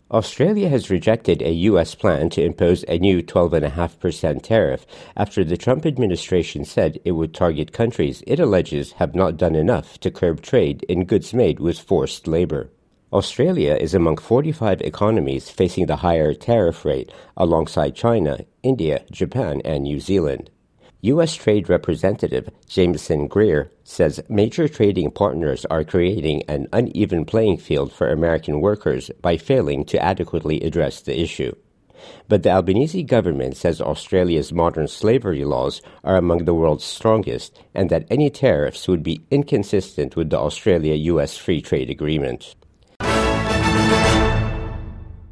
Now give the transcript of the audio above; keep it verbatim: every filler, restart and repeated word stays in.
Australia has rejected a U S plan to impose a new twelve point five percent tariff after the Trump administration said it would target countries it alleges have not done enough to curb trade in goods made with forced labor. Australia is among forty-five economies facing the higher tariff rate, alongside China, India, Japan, and New Zealand. U S Trade Representative Jameson Greer says major trading partners are creating an uneven playing field for American workers by failing to adequately address the issue. But the Albanese government says Australia's modern slavery laws are among the world's strongest and that any tariffs would be inconsistent with the Australia-U S Free Trade Agreement.